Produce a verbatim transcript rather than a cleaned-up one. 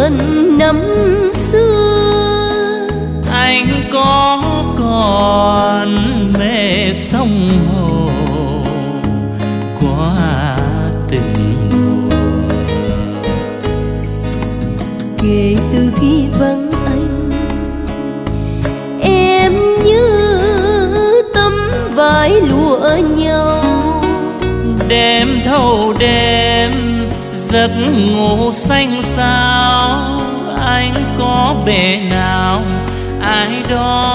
quên năm xưa. Anh có còn mê sông hồ qua từng mùa. Kể từ khi vắng anh, em như tấm vải lụa nhau. Đêm thâu đêm giấc ngủ xanh xao, anh có bề nào ai đó